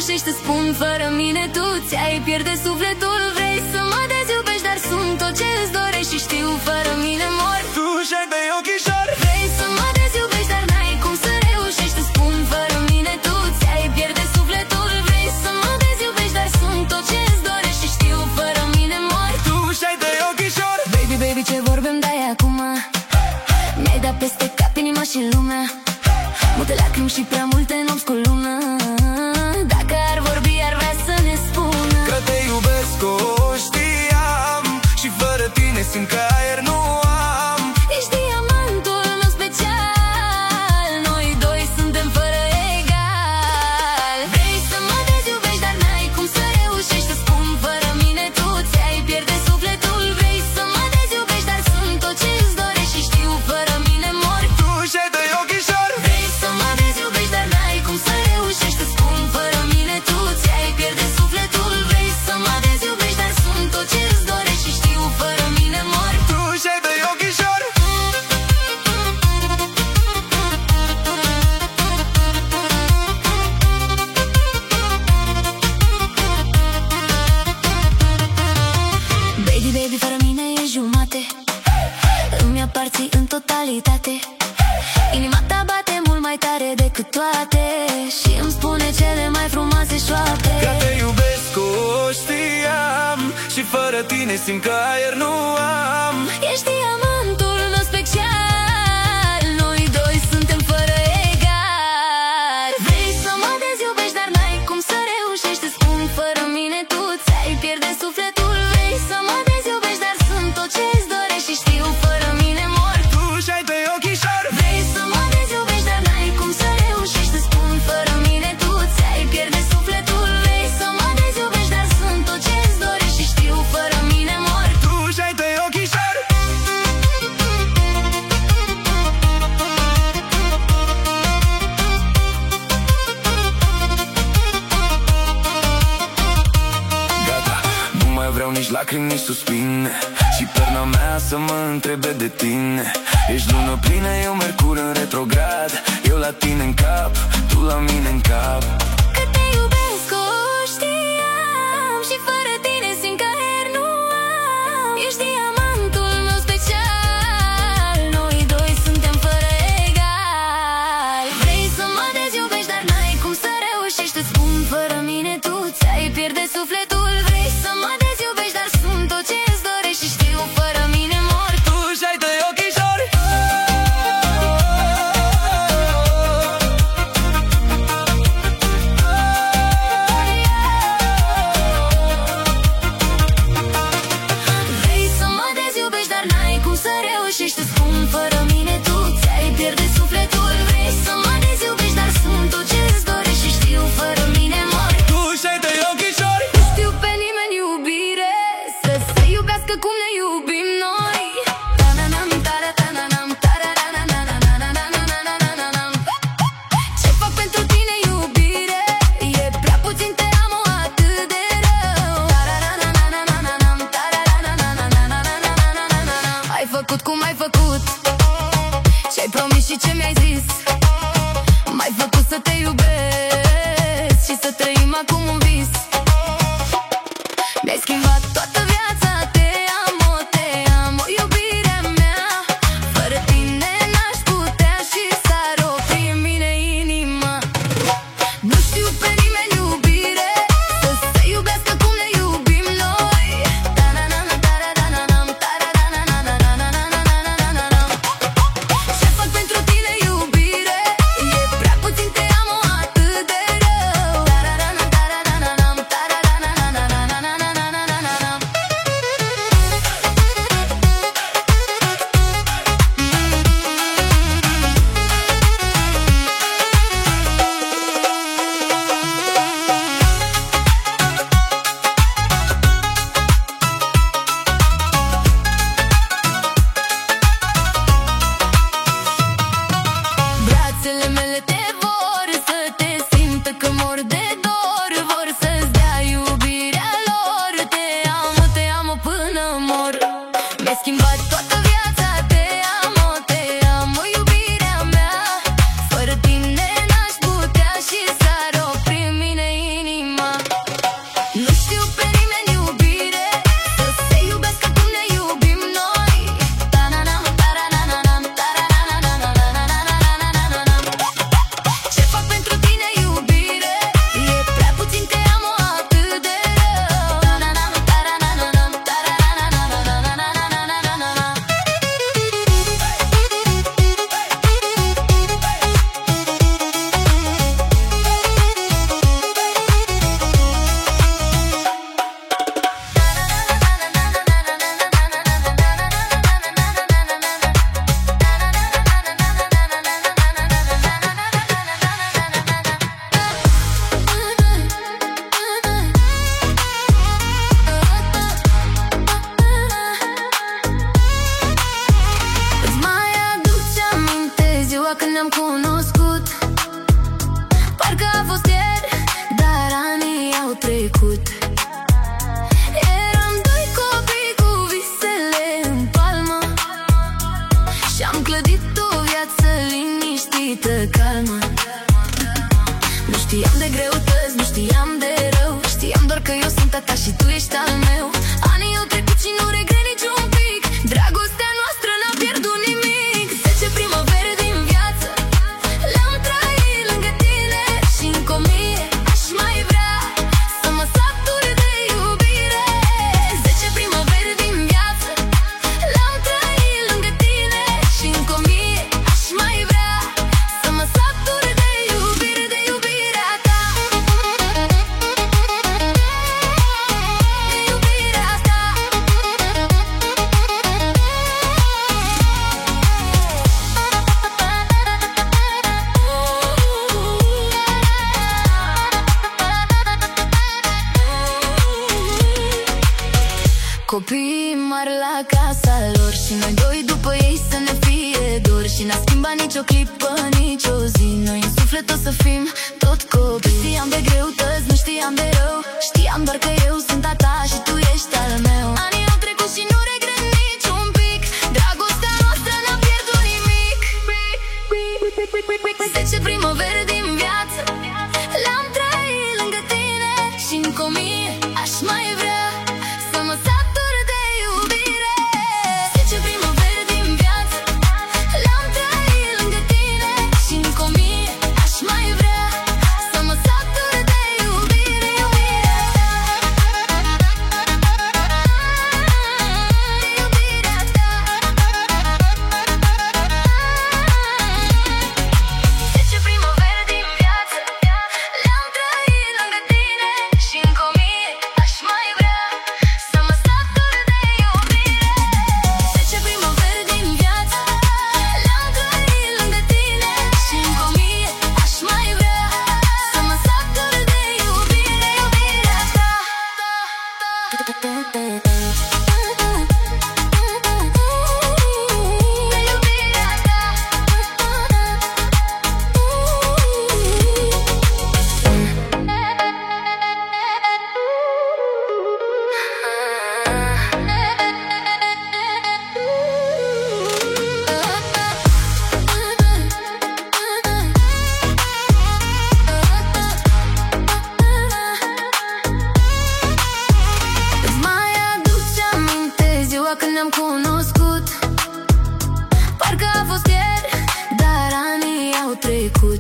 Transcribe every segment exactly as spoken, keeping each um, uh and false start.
reușești, îți spun, fără mine tu ți-ai pierde sufletul. Vrei să mă deziubești, dar sunt tot ce îți dorești și știu, fără mine mor. Tu și-ai de ochișori. Vrei să mă deziubești, dar n-ai cum să reușești, îți spun, fără mine tu ți-ai pierde sufletul. Vrei să mă deziubești, dar sunt tot ce îți dorești și știu, fără mine mor. Tu și-ai de ochișori. Baby, baby, ce vorbim de aia acum? Mi-ai dat peste cap inima și lumea, multe lacrimi și prea multe nopți cu lună. Dacă ar vorbi, ar vrea să ne spună că te iubesc, o știam, și fără tine simt că aer nu am. Ești diamantul meu special, noi doi suntem fără egal. Vrei să mă deziubești, dar n-ai cum să reușești, îți spun, fără mine tu ți-ai pierde sufletul. Vrei să mă deziubești, dar sunt tot ce îți dorești și știu, fără mine mor. Tu și-ai de ochișori. Vrei să mă deziubești, dar n-ai cum să reușești, îți spun, fără mine tu ți-ai pierde sufletul. Vrei să mă deziubești, dar sunt tot ce îți dorești și știu, fără mine mor. Tu și-ai de ochișori. Baby, baby, fără mine e jumate, îmi aparții în totalitate. Inima ta bate mult mai tare decât toate și îmi spune cele mai frumoase șoapte. Că te iubesc, o știam, și fără tine simt că aer nu am. Ești diamantul meu special, noi doi suntem fără egal. Vrei să mă deziubești, dar n-ai cum să reușești, îți spun, fără mine tu ți-ai pierde sufletul. Vrei să mă deziubești, dar sunt tot ce îți dorești și știu, fără mine mor. Tu și-ai de ochișori. Vrei să mă deziubești, dar n-ai cum să reușești, îți spun, fără mine tu ți-ai pierde sufletul. Vrei să mă deziubești, dar sunt tot ce îți dorești și știu, fără mine mor. Tu și-ai de ochișori. Gata, nu mai vreau nici lacrimi, nici suspine, și perna mea să mă întrebe de tine. Ești lună plină, eu mercur în retrograd, eu la tine în cap, tu la mine în cap. Că te iubesc, o știam, și fără tine simt că aer nu am. Ești diamantul meu special, noi doi suntem fără egal. Vrei să mă deziubești, dar n-ai cum să reușești, îți spun, fără mine tu ți-ai pierde sufletul. Vrei să mă deziubești, dar sunt tot ce îți dorești și știu, fără mine mor. Tu și-ai de ochișori. Vrei să mă deziubești, dar n-ai cum să reușești, îți spun, fără mine tu ți-ai pierde sufletul. Vrei să mă deziubești, dar sunt tot ce îți dorești și știu, fără mine mor. Tu și-ai de ochișori. Nu știu pe nimeni iubire să se iubească cum ne iubim noi. Ta-na-nam, ta-ra-ta-na-nam, ta-ra-ra-na-na-na-na-na-na-na-na-na-na. Ce fac pentru tine, iubire? E prea puțin, te amo atât de rău. Ta-ra-ra-na-na-na-na-nam, ta-ra-ra-na-na-na-na-na-na-na-na-na. Ai făcut cum ai făcut, ce-ai promis și ce mi-ai zis. M-ai făcut să te iubesc și să trăim acum un vis. Mi-ai schimbat toată viața, te amo, te amo, iubirea mea. Fără tine n-aș putea și s-ar opri în mine inima. Nu știu pe nimeni iubire să se iubească cum ne iubim noi. Ta-na-na-na, ta-ra-ra-na-nam, ta-ra-ra-na-na-na-na-na-na-na-na-na. Ce fac pentru tine, iubire? E prea puțin, te amo atât de rău. Ta-ra-ra-na, ta-ra-ra-na-nam, Copiii mari la casa lor și noi doi după ei să ne fie dor. Și n-a schimbat nicio clipă, nicio zi. Noi în suflet o să fim tot copii. Știam de greutăți, nu știam de rău. Știam doar că eu sunt a ta și tu ești al meu. Anii au trecut și nu regret niciun pic. Dragostea noastră n-a pierdut nimic. Zece primăveri din viață le-am trăit lângă tine și încă o mie aș mai vrea să mă satur de iubire. Zece primăveri din viață le-am trăit lângă tine și încă o mie aș mai vrea să mă satur de iubire. Iubirea ta, iubirea ta. Zece primăveri din viață le-am trăit lângă tine și încă o mie aș mai vrea să mă satur de iubire. Zece primăveri din viață le-am trăit lângă tine și încă o mie aș mai vrea să mă satur de iubire. Iubirea ta, de iubirea ta. Îți mai aduce aminte ziua când ne-am cunoscut? Parcă a fost ieri, dar anii au trecut.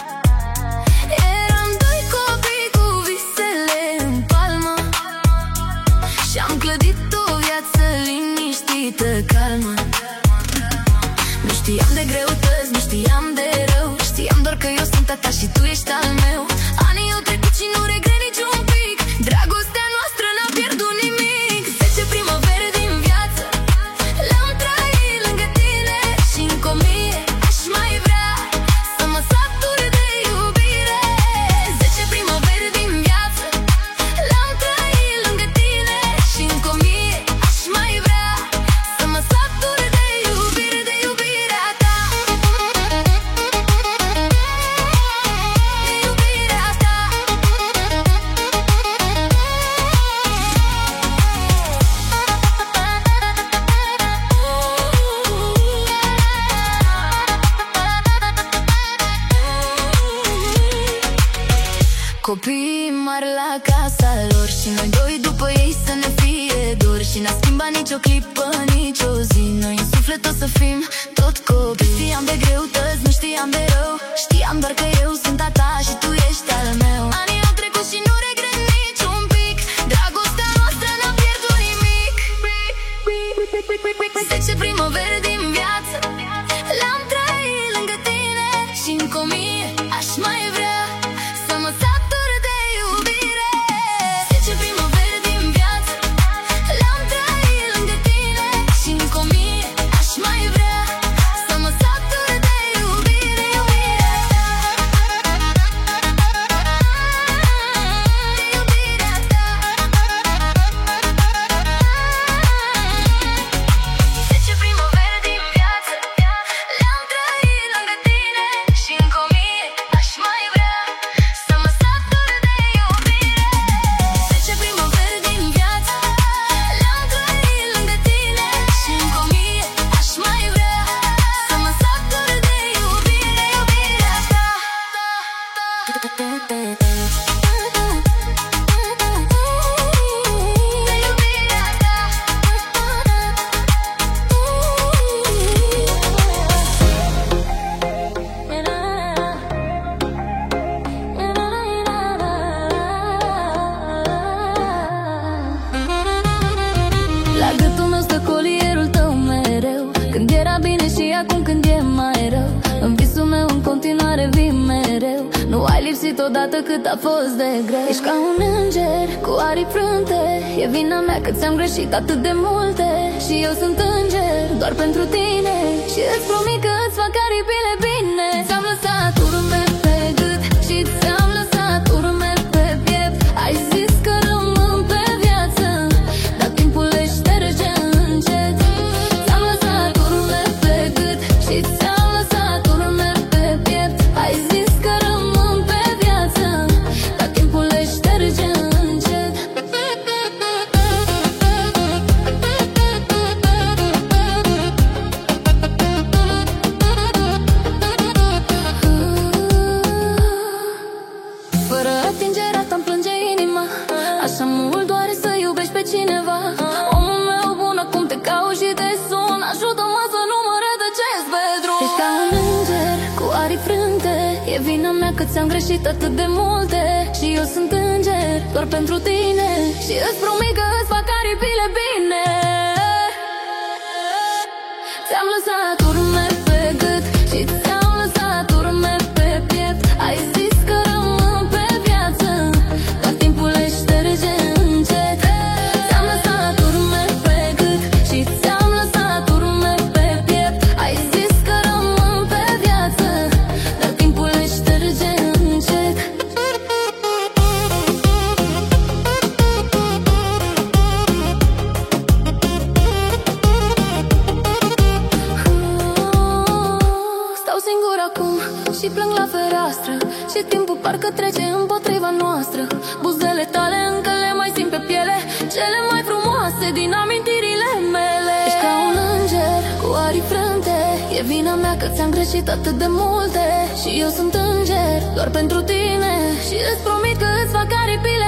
Eram doi copii cu visele în palmă și-am clădit o viață liniștită, calmă. Nu știam de greutăți, nu știam de rău. Știam doar că eu sunt a ta și tu ești al meu. Anii au trecut și nu regret niciun pic. Dragostea noastră n-a pierdut nimic. Zece primăveri din viață le-am trăit lângă tine și încă o mie aș mai vrea să mă satur de iubire. Zece primăveri din viață le-am trăit lângă tine și încă o mie aș mai vrea să mă satur de iubire, de iubirea ta. De iubirea ta. Copiii mari la casa lor și noi doi după ei să ne fie dor. Și n-a schimbat nicio clipă, nicio zi. Noi în suflet o să fim tot copii. Știam de greutăți, nu știam de rău. Știam doar că eu sunt a ta și tu ești al meu. Anii au trecut și nu regret niciun pic. Dragostea noastră n-a pierdut nimic. Zece primăveri din viață le-am trăit lângă tine și încă o mie aș mai vrea să mă satur de iubire. Zece primăveri din viață le-am trăit lângă tine și încă o mie aș mai vrea să mă satur de iubire. Iubirea ta, de iubirea ta. Zece primăveri din viață le-am trăit lângă tine și încă o mie aș mai vrea să mă satur de iubire. Zece primăveri din viață le-am trăit lângă tine și încă o mie aș mai vrea să mă satur de iubire. Iubirea ta, de iubirea ta. La gâtul meu stă colierul tău mereu. Când era bine și acum când e mai rău. În visul meu în continuare vii mereu. Nu ai lipsit odată cât a fost de greu. Ești ca un înger cu aripi frânte. E vina mea că ți-am greșit atât de multe. Și eu sunt înger doar pentru tine. Și îți promit că îți fac aripile bine. Ți-am lăsat urme pe gât și ți-am lăsat urme pe piept. Ai zis că rămân pe viață, dar timpul își ți-am greșit atât de multe. Și eu sunt înger doar pentru tine. Și îți promit că îți fac aripile bine. Ți-am lăsat urme pe gât și ți-am lăsat urme pe piept. Ai zis că rămân pe viață, dar timpul le șterge încet. Ți-am lăsat urme pe gât și ți-am lăsat urme pe piept. Ai zis că rămân pe viață, dar timpul le șterge încet. Stau singur acum și plâng la fereastră și timpul parcă trece împotriva noastră. Buzele tale încă le mai simt pe piele, cele mai frumoase din amintirile mele. Ești ca un înger cu aripi frânte. E vina mea că ți-am greșit atât de multe. Și eu sunt înger doar pentru tine. Și îți promit că îți fac aripile